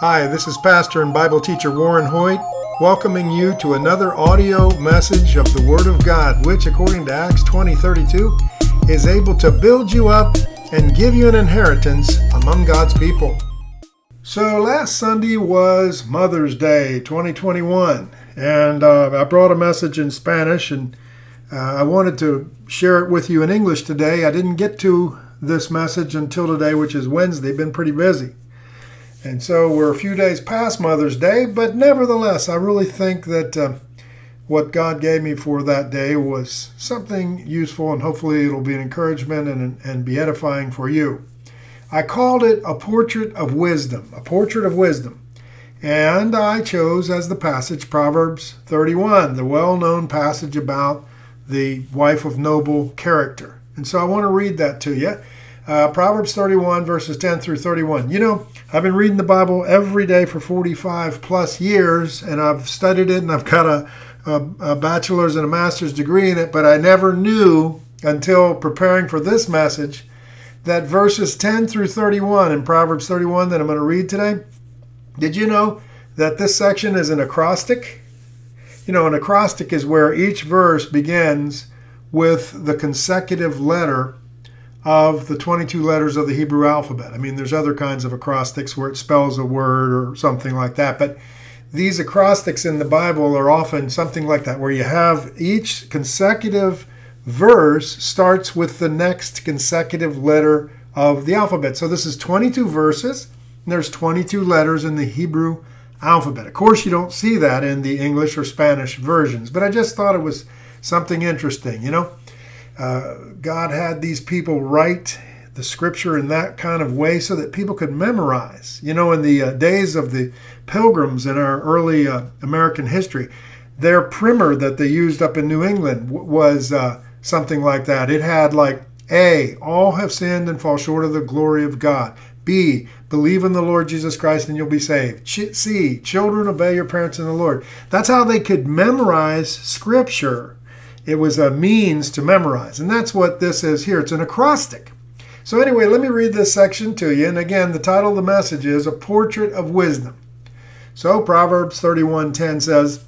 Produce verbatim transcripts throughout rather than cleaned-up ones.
Hi, this is Pastor and Bible teacher Warren Hoyt, welcoming you to another audio message of the Word of God, which, according to Acts twenty thirty-two, is able to build you up and give you an inheritance among God's people. So last Sunday was Mother's Day twenty twenty-one, and uh, I brought a message in Spanish, and uh, I wanted to share it with you in English today. I didn't get to this message until today, which is Wednesday. Been pretty busy. And so we're a few days past Mother's Day, but nevertheless, I really think that uh, what God gave me for that day was something useful, and hopefully it'll be an encouragement and, and be edifying for you. I called it A Portrait of Wisdom, A Portrait of Wisdom. And I chose as the passage Proverbs thirty-one, the well-known passage about the wife of noble character. And so I want to read that to you. Uh, Proverbs thirty-one, verses ten through thirty-one. You know, I've been reading the Bible every day for forty-five plus years, and I've studied it, and I've got a, a, a bachelor's and a master's degree in it, but I never knew until preparing for this message that verses ten through thirty-one in Proverbs thirty-one that I'm going to read today, did you know that this section is an acrostic? You know, an acrostic is where each verse begins with the consecutive letter of the twenty-two letters of the Hebrew alphabet. I mean, there's other kinds of acrostics where it spells a word or something like that, but these acrostics in the Bible are often something like that, where you have each consecutive verse starts with the next consecutive letter of the alphabet. So this is twenty-two verses, and there's twenty-two letters in the Hebrew alphabet. Of course, you don't see that in the English or Spanish versions, but I just thought it was something interesting, you know. Uh, God had these people write the scripture in that kind of way so that people could memorize. You know, in the uh, days of the pilgrims in our early uh, American history, their primer that they used up in New England w- was uh, something like that. It had like A, all have sinned and fall short of the glory of God. B, believe in the Lord Jesus Christ and you'll be saved. Ch- C, children, obey your parents in the Lord. That's how they could memorize scripture. It was a means to memorize, and that's what this is here. It's an acrostic. So anyway, let me read this section to you. And again, the title of the message is A Portrait of Wisdom. So Proverbs thirty-one ten says,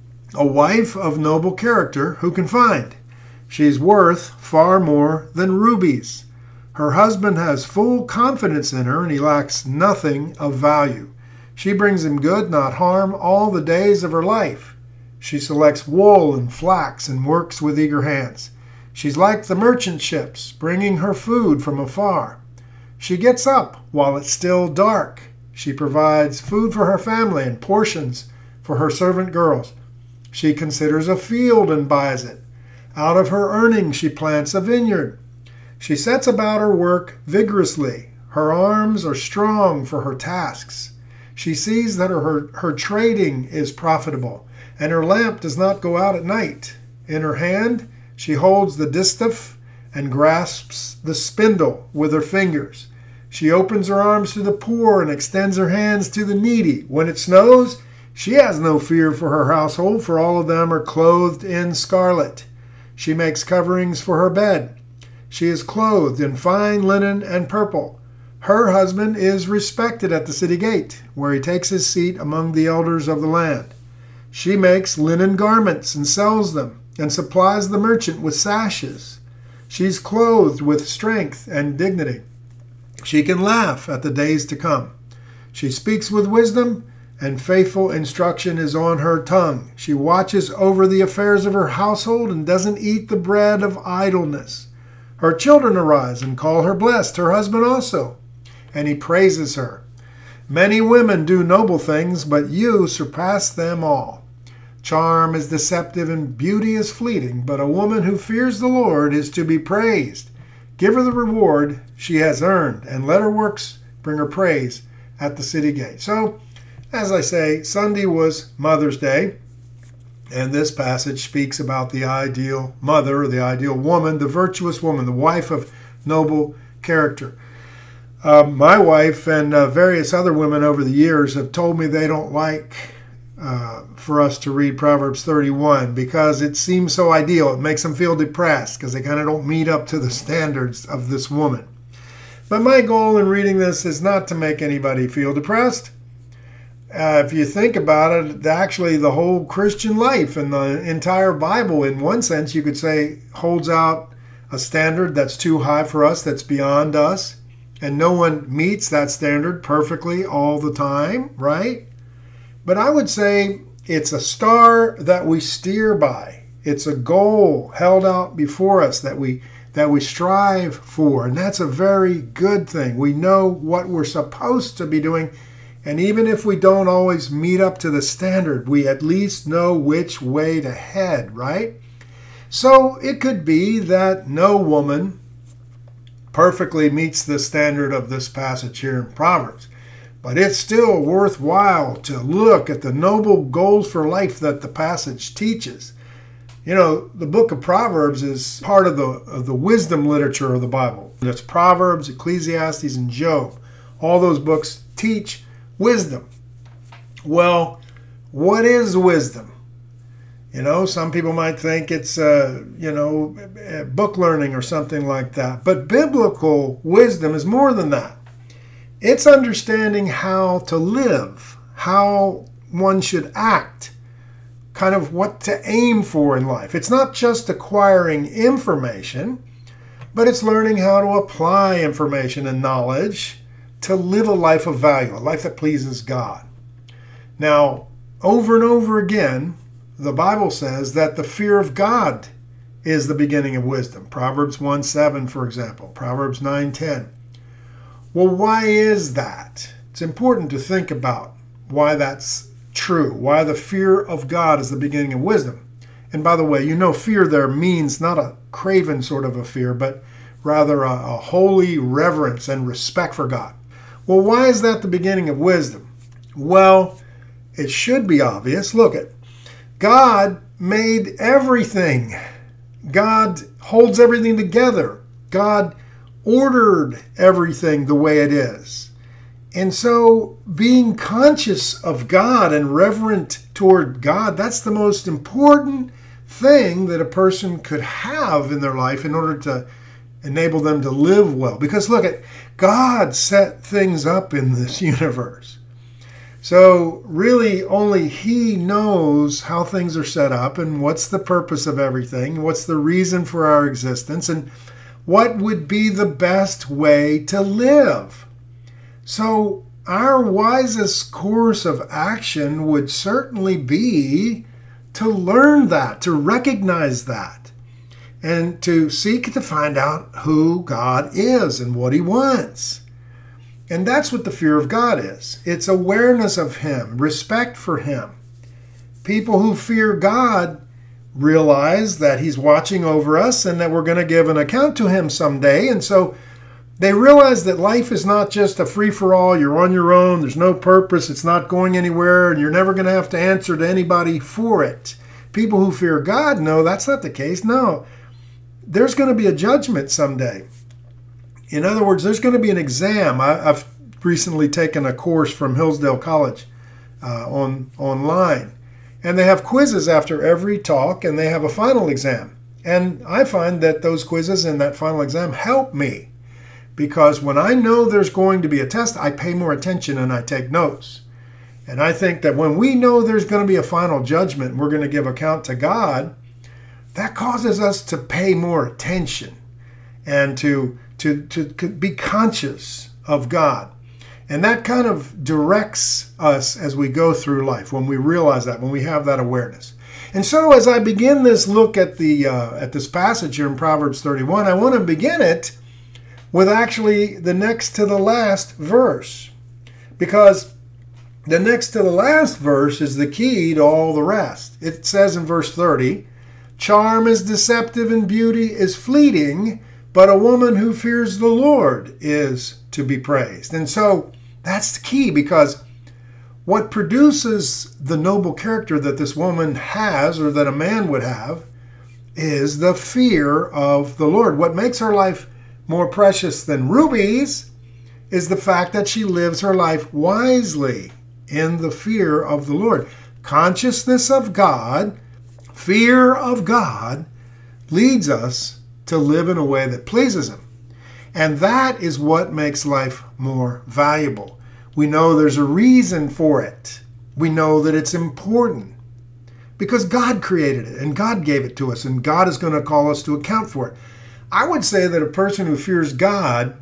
a wife of noble character who can find? She's worth far more than rubies. Her husband has full confidence in her, and he lacks nothing of value. She brings him good, not harm, all the days of her life. She selects wool and flax and works with eager hands. She's like the merchant ships, bringing her food from afar. She gets up while it's still dark. She provides food for her family and portions for her servant girls. She considers a field and buys it. Out of her earnings she plants a vineyard. She sets about her work vigorously. Her arms are strong for her tasks. She sees that her, her trading is profitable, and her lamp does not go out at night. In her hand she holds the distaff and grasps the spindle with her fingers. She opens her arms to the poor and extends her hands to the needy. When it snows, she has no fear for her household, for all of them are clothed in scarlet. She makes coverings for her bed. She is clothed in fine linen and purple. Her husband is respected at the city gate, where he takes his seat among the elders of the land. She makes linen garments and sells them, and supplies the merchant with sashes. She's clothed with strength and dignity. She can laugh at the days to come. She speaks with wisdom, and faithful instruction is on her tongue. She watches over the affairs of her household and doesn't eat the bread of idleness. Her children arise and call her blessed, her husband also, and he praises her. Many women do noble things, but you surpass them all. Charm is deceptive and beauty is fleeting, but a woman who fears the Lord is to be praised. Give her the reward she has earned, and let her works bring her praise at the city gate. So, as I say, Sunday was Mother's Day, and this passage speaks about the ideal mother, or the ideal woman, the virtuous woman, the wife of noble character. Uh, my wife and uh, various other women over the years have told me they don't like uh, for us to read Proverbs thirty-one because it seems so ideal. It makes them feel depressed because they kind of don't meet up to the standards of this woman. But my goal in reading this is not to make anybody feel depressed. uh, if you think about it, actually the whole Christian life and the entire Bible, in one sense, you could say, holds out a standard that's too high for us, that's beyond us. And no one meets that standard perfectly all the time, right? But I would say it's a star that we steer by. It's a goal held out before us that we that we strive for. And that's a very good thing. We know what we're supposed to be doing. And even if we don't always meet up to the standard, we at least know which way to head, right? So it could be that no woman perfectly meets the standard of this passage here in Proverbs. But it's still worthwhile to look at the noble goals for life that the passage teaches. You know, the book of Proverbs is part of the, of the wisdom literature of the Bible. It's Proverbs, Ecclesiastes, and Job. All those books teach wisdom. Well, what is wisdom? You know, some people might think it's, uh, you know, book learning or something like that. But biblical wisdom is more than that. It's understanding how to live, how one should act, kind of what to aim for in life. It's not just acquiring information, but it's learning how to apply information and knowledge to live a life of value, a life that pleases God. Now, over and over again, the Bible says that the fear of God is the beginning of wisdom. Proverbs one seven, for example. Proverbs nine ten. Well, why is that? It's important to think about why that's true, why the fear of God is the beginning of wisdom. And by the way, you know, fear there means not a craven sort of a fear, but rather a, a holy reverence and respect for God. Well, why is that the beginning of wisdom? Well, it should be obvious. Look at God made everything. God holds everything together. God ordered everything the way it is. And so being conscious of God and reverent toward God, that's the most important thing that a person could have in their life in order to enable them to live well. Because look at, God set things up in this universe. So really only He knows how things are set up and what's the purpose of everything, what's the reason for our existence, and what would be the best way to live. So our wisest course of action would certainly be to learn that, to recognize that, and to seek to find out who God is and what He wants. And that's what the fear of God is. It's awareness of Him, respect for Him. People who fear God realize that He's watching over us and that we're going to give an account to Him someday. And so they realize that life is not just a free-for-all. You're on your own. There's no purpose. It's not going anywhere. And you're never going to have to answer to anybody for it. People who fear God know that's not the case. No, there's going to be a judgment someday. In other words, there's going to be an exam. I, I've recently taken a course from Hillsdale College uh, on online. And they have quizzes after every talk, and they have a final exam. And I find that those quizzes and that final exam help me. Because when I know there's going to be a test, I pay more attention and I take notes. And I think that when we know there's going to be a final judgment, we're going to give account to God, that causes us to pay more attention and to To, to be conscious of God. And that kind of directs us as we go through life, when we realize that, when we have that awareness. And so as I begin this look at the uh, at this passage here in Proverbs thirty-one, I want to begin it with actually the next to the last verse. Because the next to the last verse is the key to all the rest. It says in verse thirty, "Charm is deceptive and beauty is fleeting, but a woman who fears the Lord is to be praised." And so that's the key, because what produces the noble character that this woman has, or that a man would have, is the fear of the Lord. What makes her life more precious than rubies is the fact that she lives her life wisely in the fear of the Lord. Consciousness of God, fear of God, leads us to live in a way that pleases Him. And that is what makes life more valuable. We know there's a reason for it. We know that it's important because God created it and God gave it to us and God is going to call us to account for it. I would say that a person who fears God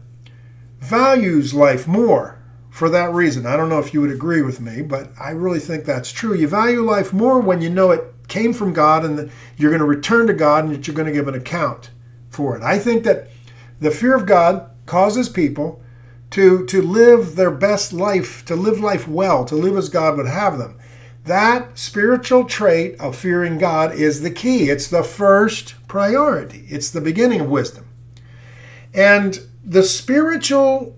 values life more for that reason. I don't know if you would agree with me, but I really think that's true. You value life more when you know it came from God and that you're going to return to God and that you're going to give an account for it. I think that the fear of God causes people to, to live their best life, to live life well, to live as God would have them. That spiritual trait of fearing God is the key. It's the first priority. It's the beginning of wisdom. And the spiritual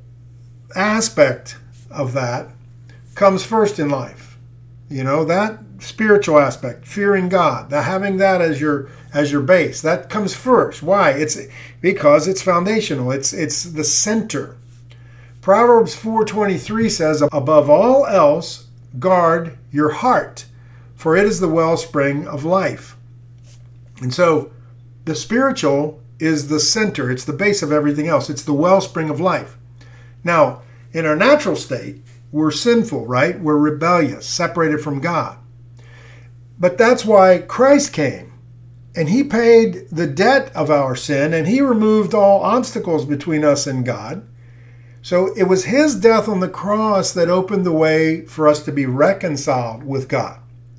aspect of that comes first in life. You know, that spiritual aspect, fearing God, the, having that as your as your base, that comes first. Why? It's because it's foundational. It's it's the center. Proverbs four twenty-three says, above all else, guard your heart, for it is the wellspring of life. And so the spiritual is the center. It's the base of everything else. It's the wellspring of life. Now, in our natural state, we're sinful, right? We're rebellious, separated from God. But that's why Christ came, and he paid the debt of our sin, and he removed all obstacles between us and God. So it was his death on the cross that opened the way for us to be reconciled with God.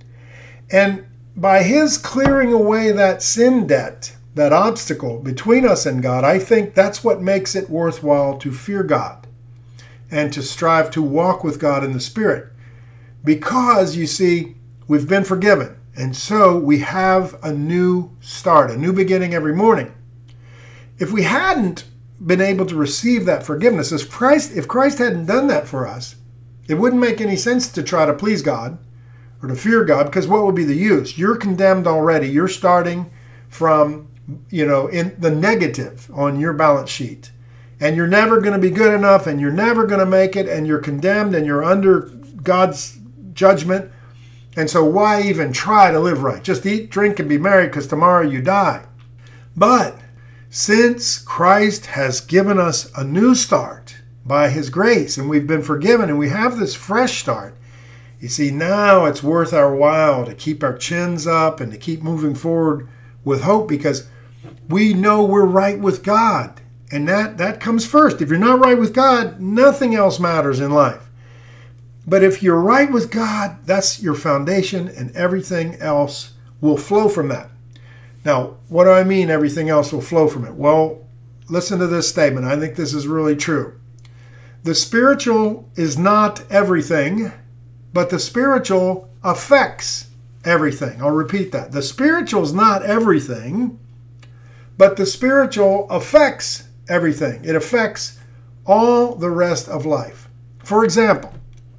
And by his clearing away that sin debt, that obstacle between us and God, I think that's what makes it worthwhile to fear God and to strive to walk with God in the Spirit. Because, you see, we've been forgiven. And so we have a new start, a new beginning every morning. If we hadn't been able to receive that forgiveness, if Christ, if Christ hadn't done that for us, it wouldn't make any sense to try to please God or to fear God, because what would be the use? You're condemned already. You're starting from, you know, in the negative on your balance sheet. And you're never going to be good enough, and you're never going to make it, and you're condemned, and you're under God's judgment. And so why even try to live right? Just eat, drink, and be merry, because tomorrow you die. But since Christ has given us a new start by his grace, and we've been forgiven, and we have this fresh start, you see, now it's worth our while to keep our chins up and to keep moving forward with hope, because we know we're right with God. And that, that comes first. If you're not right with God, nothing else matters in life. But if you're right with God, that's your foundation, and everything else will flow from that. Now, what do I mean everything else will flow from it? Well, listen to this statement. I think this is really true. The spiritual is not everything, but the spiritual affects everything. I'll repeat that. The spiritual is not everything, but the spiritual affects everything. It affects all the rest of life. For example,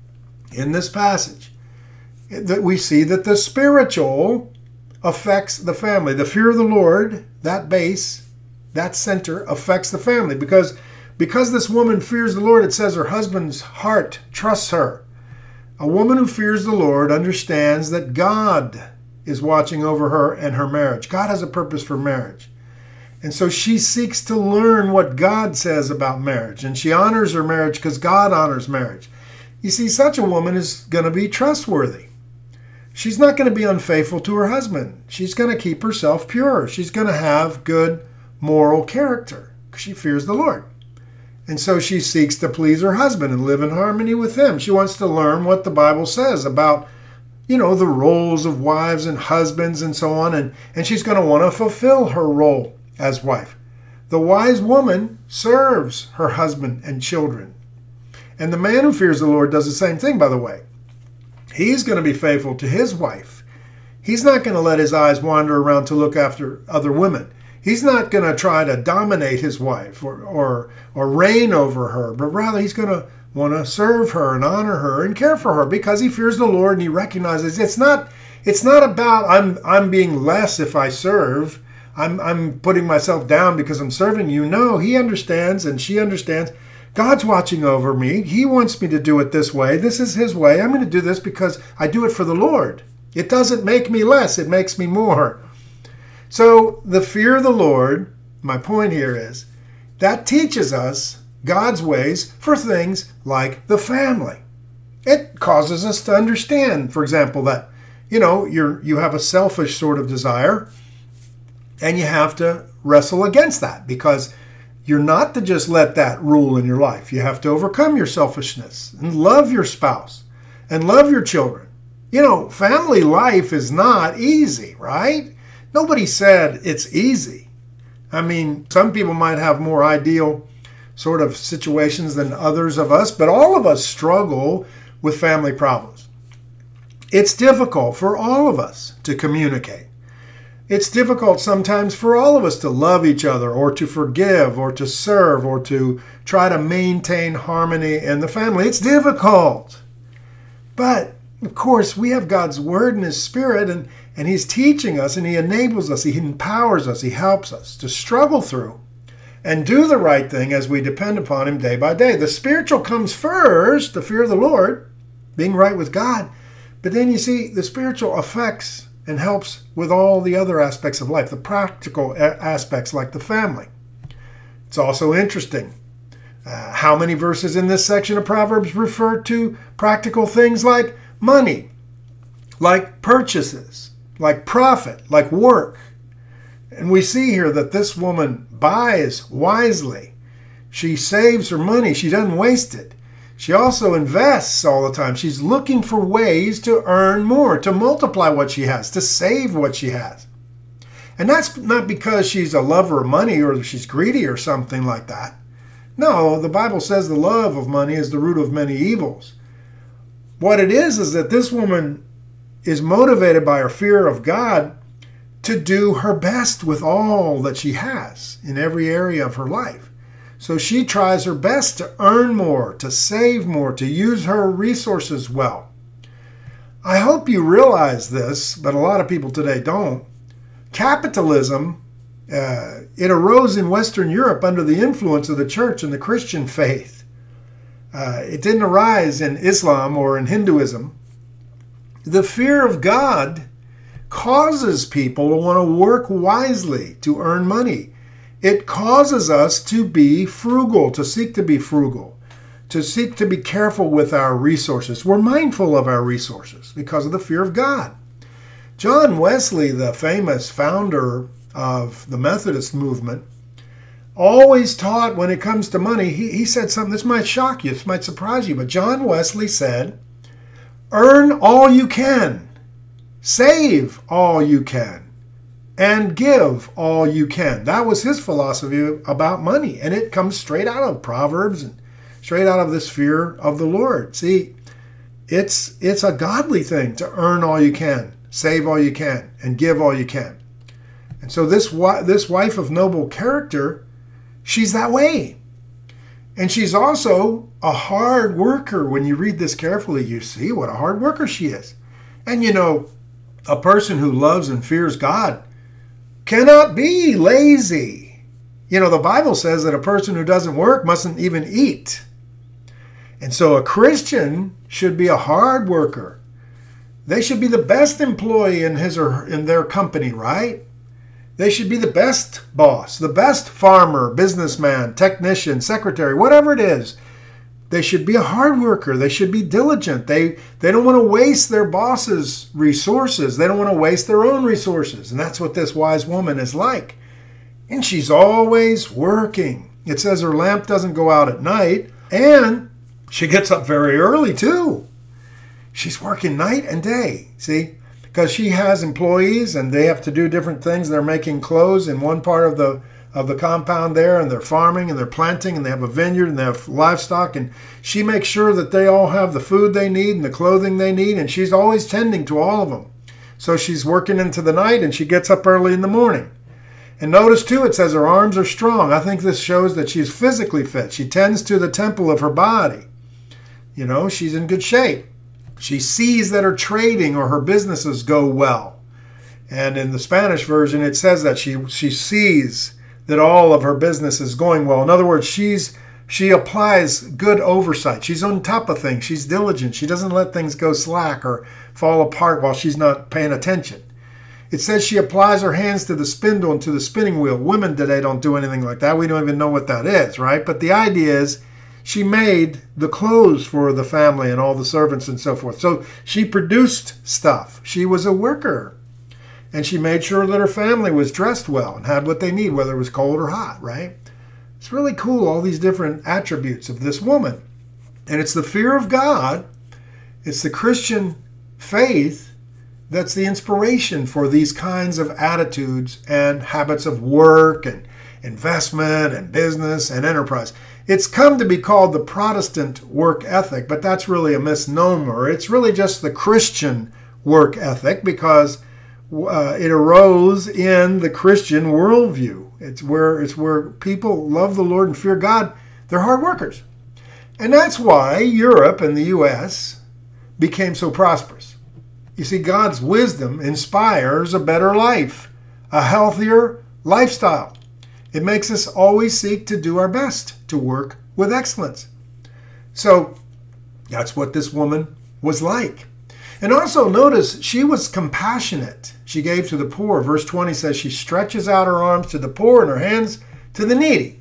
in this passage, that we see that the spiritual affects the family. The fear of the Lord, that base, that center, affects the family. Because, because this woman fears the Lord, it says her husband's heart trusts her. A woman who fears the Lord understands that God is watching over her and her marriage. God has a purpose for marriage. And so she seeks to learn what God says about marriage. And she honors her marriage because God honors marriage. You see, such a woman is going to be trustworthy. She's not going to be unfaithful to her husband. She's going to keep herself pure. She's going to have good moral character because she fears the Lord. And so she seeks to please her husband and live in harmony with him. She wants to learn what the Bible says about, you know, the roles of wives and husbands and so on. And, and she's going to want to fulfill her role as wife. The wise woman serves her husband and children. And the man who fears the Lord does the same thing, by the way. He's going to be faithful to his wife. He's not going to let his eyes wander around to look after other women. He's not going to try to dominate his wife or, or, or reign over her, but rather he's going to want to serve her and honor her and care for her because he fears the Lord and he recognizes it's not, it's not about I'm, I'm being less if I serve. I'm, I'm putting myself down because I'm serving you. No, he understands and she understands. God's watching over me. He wants me to do it this way. This is his way. I'm going to do this because I do it for the Lord. It doesn't make me less. It makes me more. So the fear of the Lord, my point here is, that teaches us God's ways for things like the family. It causes us to understand, for example, that, you know, you're you have a selfish sort of desire, and you have to wrestle against that, because you're not to just let that rule in your life. You have to overcome your selfishness and love your spouse and love your children. You know, family life is not easy, right? Nobody said it's easy. I mean, some people might have more ideal sort of situations than others of us, but all of us struggle with family problems. It's difficult for all of us to communicate. It's difficult sometimes for all of us to love each other, or to forgive, or to serve, or to try to maintain harmony in the family. It's difficult. But, of course, we have God's Word and His Spirit, and, and He's teaching us, and He enables us, He empowers us, He helps us to struggle through and do the right thing as we depend upon Him day by day. The spiritual comes first, the fear of the Lord, being right with God. But then you see, the spiritual affects and helps with all the other aspects of life, the practical aspects like the family. It's also interesting uh, how many verses in this section of Proverbs refer to practical things like money, like purchases, like profit, like work. And we see here that this woman buys wisely. She saves her money. She doesn't waste it. She also invests all the time. She's looking for ways to earn more, to multiply what she has, to save what she has. And that's not because she's a lover of money or she's greedy or something like that. No, the Bible says the love of money is the root of many evils. What it is is that this woman is motivated by her fear of God to do her best with all that she has in every area of her life. So she tries her best to earn more, to save more, to use her resources well. I hope you realize this, but a lot of people today don't. Capitalism, uh, it arose in Western Europe under the influence of the church and the Christian faith. Uh, it didn't arise in Islam or in Hinduism. The fear of God causes people to want to work wisely to earn money. It causes us to be frugal, to seek to be frugal, to seek to be careful with our resources. We're mindful of our resources because of the fear of God. John Wesley, the famous founder of the Methodist movement, always taught when it comes to money, he, he said something, this might shock you, this might surprise you, but John Wesley said, earn all you can, save all you can, and give all you can. That was his philosophy about money. And it comes straight out of Proverbs and straight out of this fear of the Lord. See, it's it's a godly thing to earn all you can, save all you can, and give all you can. And so this, this wife of noble character, she's that way. And she's also a hard worker. When you read this carefully, you see what a hard worker she is. And you know, a person who loves and fears God cannot be lazy. You know, the Bible says that a person who doesn't work mustn't even eat. And so a Christian should be a hard worker. They should be the best employee in his or in their company, right? They should be the best boss, the best farmer, businessman, technician, secretary, whatever it is. They should be a hard worker. They should be diligent. They, they don't want to waste their boss's resources. They don't want to waste their own resources. And that's what this wise woman is like. And she's always working. It says her lamp doesn't go out at night. And she gets up very early too. She's working night and day, see? Because she has employees and they have to do different things. They're making clothes in one part of the of the compound there, and they're farming and they're planting and they have a vineyard and they have livestock, and she makes sure that they all have the food they need and the clothing they need, and she's always tending to all of them. So she's working into the night and she gets up early in the morning. And notice too, it says her arms are strong. I think this shows that she's physically fit. She tends to the temple of her body. You know, she's in good shape. She sees that her trading or her businesses go well. And in the Spanish version, it says that she she sees that all of her business is going well. In other words, she's she applies good oversight. She's on top of things. She's diligent. She doesn't let things go slack or fall apart while she's not paying attention. It says she applies her hands to the spindle and to the spinning wheel. Women today don't do anything like that. We don't even know what that is, right? But the idea is she made the clothes for the family and all the servants and so forth. So she produced stuff. She was a worker. And she made sure that her family was dressed well and had what they need, whether it was cold or hot, right? It's really cool, all these different attributes of this woman. And it's the fear of God, it's the Christian faith that's the inspiration for these kinds of attitudes and habits of work and investment and business and enterprise. It's come to be called the Protestant work ethic, but that's really a misnomer. It's really just the Christian work ethic because uh, it arose in the Christian worldview. It's where it's where people love the Lord and fear God. They're hard workers. And that's why Europe and the U S became so prosperous. You see, God's wisdom inspires a better life, a healthier lifestyle. It makes us always seek to do our best, to work with excellence. So that's what this woman was like. And also notice she was compassionate. She gave to the poor. Verse twenty says she stretches out her arms to the poor and her hands to the needy.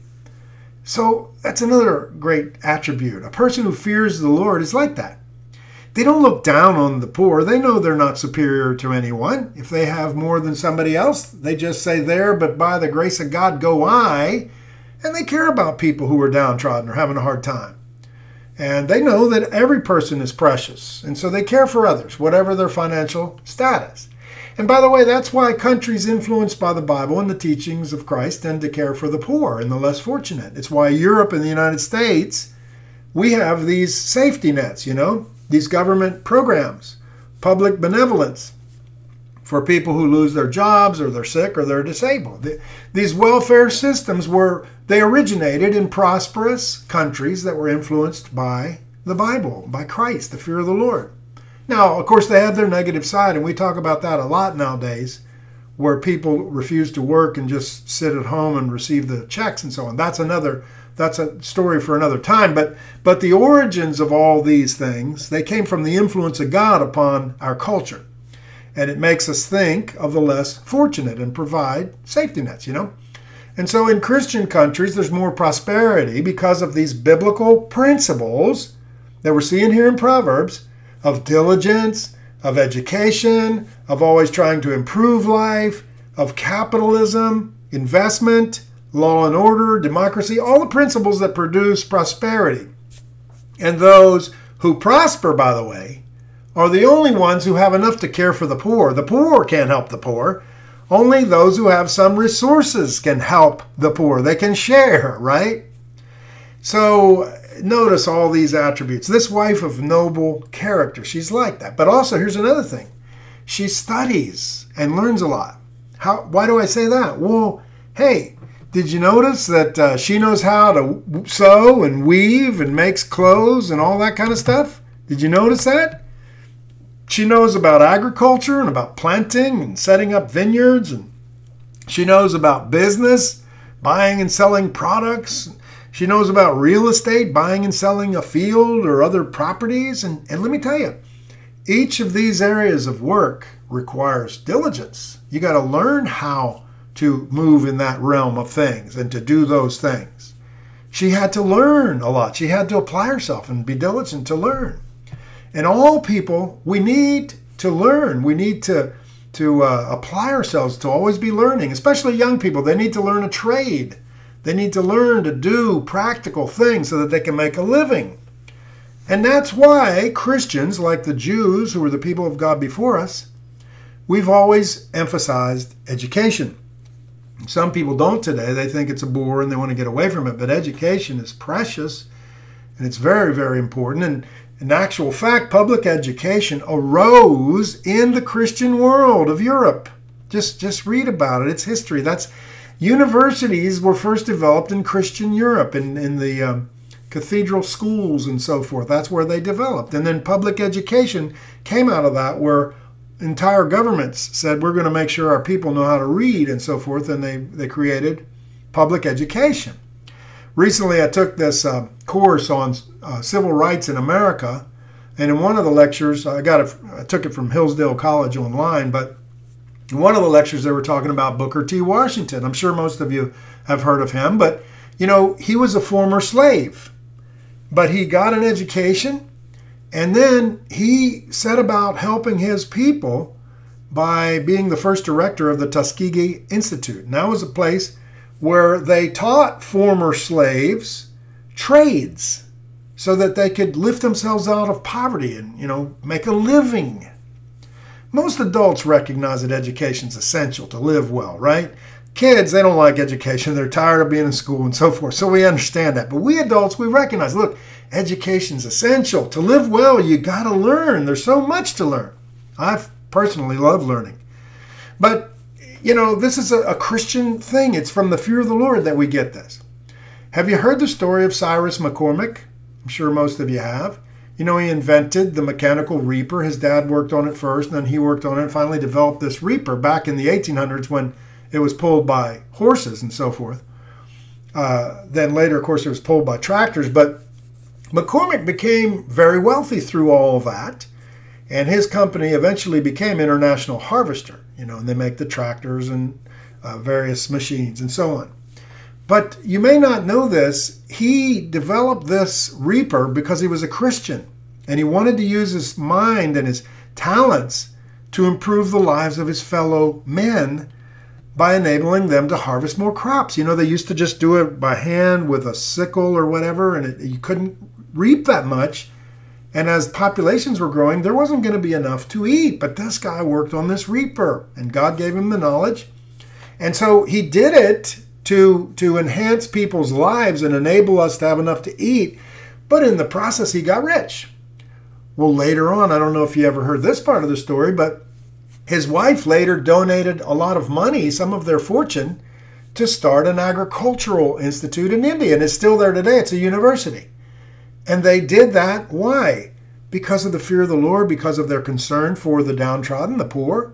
So that's another great attribute. A person who fears the Lord is like that. They don't look down on the poor. They know they're not superior to anyone. If they have more than somebody else, they just say, there, but by the grace of God go I. And they care about people who are downtrodden or having a hard time. And they know that every person is precious. And so they care for others, whatever their financial status. And by the way, that's why countries influenced by the Bible and the teachings of Christ tend to care for the poor and the less fortunate. It's why Europe and the United States, we have these safety nets, you know, these government programs, public benevolence for people who lose their jobs or they're sick or they're disabled. These welfare systems were, they originated in prosperous countries that were influenced by the Bible, by Christ, the fear of the Lord. Now, of course, they have their negative side, and we talk about that a lot nowadays, where people refuse to work and just sit at home and receive the checks and so on. That's another, that's a story for another time. But, but the origins of all these things, they came from the influence of God upon our culture. And it makes us think of the less fortunate and provide safety nets, you know. And so in Christian countries, there's more prosperity because of these biblical principles that we're seeing here in Proverbs of diligence, of education, of always trying to improve life, of capitalism, investment, law and order, democracy, all the principles that produce prosperity. And those who prosper, by the way, are the only ones who have enough to care for the poor. The poor can't help the poor. Only those who have some resources can help the poor. They can share, right? So notice all these attributes. This wife of noble character, she's like that. But also, here's another thing. She studies and learns a lot. How? Why do I say that? Well, hey, did you notice that uh, she knows how to sew and weave and makes clothes and all that kind of stuff? Did you notice that? She knows about agriculture and about planting and setting up vineyards. And she knows about business, buying and selling products. She knows about real estate, buying and selling a field or other properties. And, and let me tell you, each of these areas of work requires diligence. You got to learn how to move in that realm of things and to do those things. She had to learn a lot. She had to apply herself and be diligent to learn. And all people, we need to learn. We need to, to uh, apply ourselves to always be learning, especially young people. They need to learn a trade. They need to learn to do practical things so that they can make a living. And that's why Christians, like the Jews, who were the people of God before us, we've always emphasized education. Some people don't today. They think it's a bore and they want to get away from it. But education is precious and it's very, very important. And in actual fact, public education arose in the Christian world of Europe. Just, just read about it. It's history. That's universities were first developed in Christian Europe, in, in the um, cathedral schools and so forth. That's where they developed. And then public education came out of that, where entire governments said, we're going to make sure our people know how to read and so forth. And they, they created public education. Recently, I took this uh, course on uh, civil rights in America, and in one of the lectures, I got it, I took it from Hillsdale College online, but in one of the lectures, they were talking about Booker T. Washington. I'm sure most of you have heard of him, but, you know, he was a former slave, But he got an education, and then he set about helping his people by being the first director of the Tuskegee Institute. And that was a place where they taught former slaves trades so that they could lift themselves out of poverty and, you know, make a living. Most adults recognize that education is essential to live well, right? Kids, they don't like education. They're tired of being in school and so forth. So we understand that. But we adults, we recognize, look, education is essential. To live well, you got to learn. There's so much to learn. I personally love learning. But, you know, this is a, a Christian thing. It's from the fear of the Lord that we get this. Have you heard the story of Cyrus McCormick? I'm sure most of you have. You know, he invented the mechanical reaper. His dad worked on it first, and then he worked on it and finally developed this reaper back in the eighteen hundreds when it was pulled by horses and so forth. Uh, then later, of course, it was pulled by tractors. But McCormick became very wealthy through all of that. And his company eventually became International Harvester. You know, and they make the tractors and uh, various machines and so on. But you may not know this. He developed this reaper because he was a Christian. And he wanted to use his mind and his talents to improve the lives of his fellow men by enabling them to harvest more crops. You know, they used to just do it by hand with a sickle or whatever, and it, you couldn't reap that much. And as populations were growing, there wasn't going to be enough to eat. But this guy worked on this reaper, and God gave him the knowledge. And so he did it to, to enhance people's lives and enable us to have enough to eat. But in the process, he got rich. Well, later on, I don't know if you ever heard this part of the story, but his wife later donated a lot of money, some of their fortune, to start an agricultural institute in India. And it's still there today. It's a university. And they did that. Why? Because of the fear of the Lord, because of their concern for the downtrodden, the poor,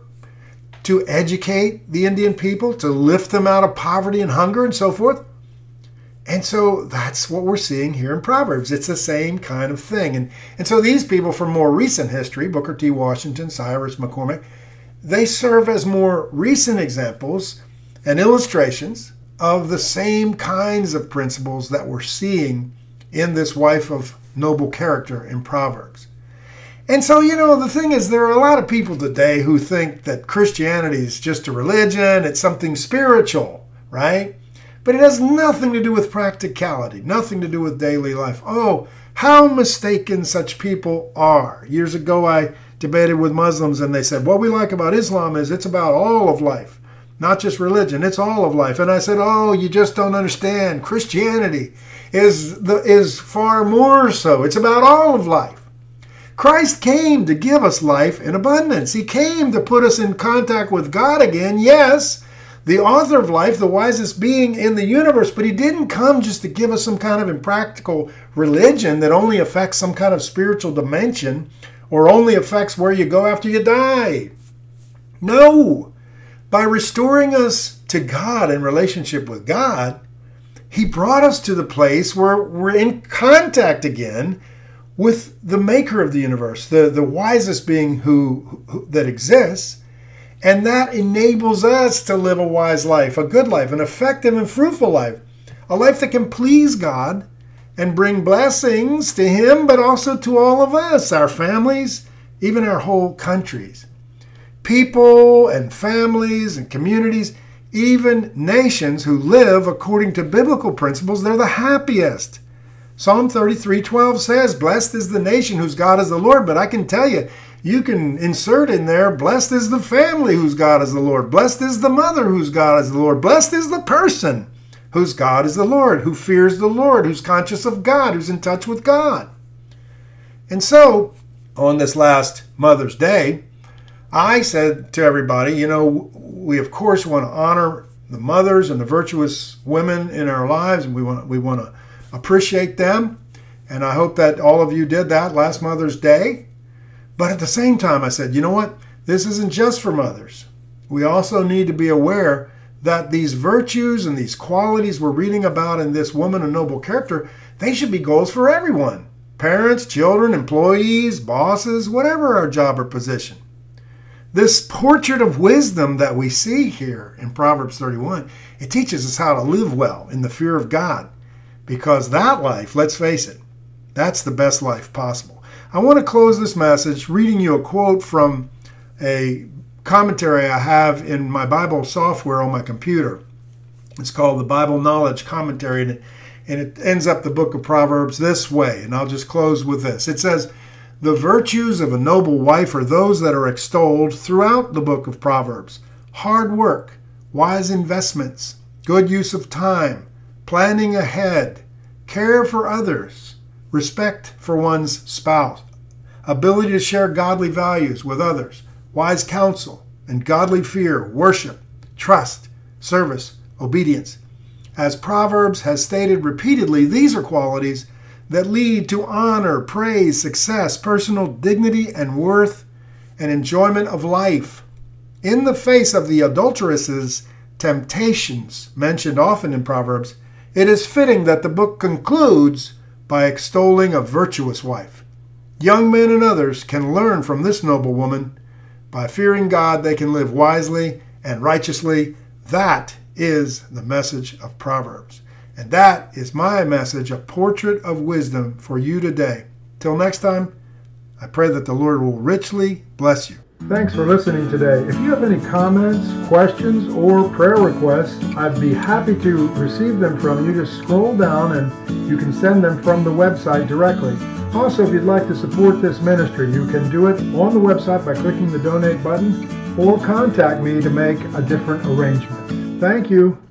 to educate the Indian people, to lift them out of poverty and hunger and so forth. And so that's what we're seeing here in Proverbs. It's the same kind of thing. And, and so these people from more recent history, Booker T. Washington, Cyrus McCormick, they serve as more recent examples and illustrations of the same kinds of principles that we're seeing in this wife of noble character in Proverbs. And so, you know, the thing is, there are a lot of people today who think that Christianity is just a religion, it's something spiritual, right? But it has nothing to do with practicality, nothing to do with daily life. Oh, how mistaken such people are. Years ago, I debated with Muslims, and they said, what we like about Islam is it's about all of life, not just religion, it's all of life. And I said, oh, you just don't understand. Christianity is the, is far more so. It's about all of life. Christ came to give us life in abundance. He came to put us in contact with God again. Yes, the author of life, the wisest being in the universe, but he didn't come just to give us some kind of impractical religion that only affects some kind of spiritual dimension or only affects where you go after you die. No. By restoring us to God in relationship with God, he brought us to the place where we're in contact again with the maker of the universe, the, the wisest being who, who that exists. And that enables us to live a wise life, a good life, an effective and fruitful life, a life that can please God and bring blessings to him, but also to all of us, our families, even our whole countries. People and families and communities, even nations who live according to biblical principles, they're the happiest. Psalm thirty-three twelve says, blessed is the nation whose God is the Lord. But I can tell you, you can insert in there, blessed is the family whose God is the Lord. Blessed is the mother whose God is the Lord. Blessed is the person whose God is the Lord, who fears the Lord, who's conscious of God, who's in touch with God. And so, on this last Mother's Day, I said to everybody, you know, we of course want to honor the mothers and the virtuous women in our lives, and we want we want to appreciate them. And I hope that all of you did that last Mother's Day. But at the same time, I said, you know what? This isn't just for mothers. We also need to be aware that these virtues and these qualities we're reading about in this woman of noble character, they should be goals for everyone. Parents, children, employees, bosses, whatever our job or position. This portrait of wisdom that we see here in Proverbs thirty-one, it teaches us how to live well in the fear of God. Because that life, let's face it, That's the best life possible. I want to close this message reading you a quote from a commentary I have in my Bible software on my computer. It's called the Bible Knowledge Commentary, and it, and it ends up the book of Proverbs this way, and I'll just close with this. It says, "The virtues of a noble wife are those that are extolled throughout the book of Proverbs. Hard work, wise investments, good use of time, planning ahead, care for others, respect for one's spouse, ability to share godly values with others, wise counsel and godly fear, worship, trust, service, obedience. As Proverbs has stated repeatedly, these are qualities that lead to honor, praise, success, personal dignity and worth, and enjoyment of life. In the face of the adulteress's temptations mentioned often in Proverbs, it is fitting that the book concludes by extolling a virtuous wife. Young men and others can learn from this noble woman. By fearing God, they can live wisely and righteously. That is the message of Proverbs. And that is my message, a portrait of wisdom for you today. Till next time, I pray that the Lord will richly bless you. Thanks for listening today. If you have any comments, questions, or prayer requests, I'd be happy to receive them from you. Just scroll down and you can send them from the website directly. Also, if you'd like to support this ministry, you can do it on the website by clicking the donate button or contact me to make a different arrangement. Thank you.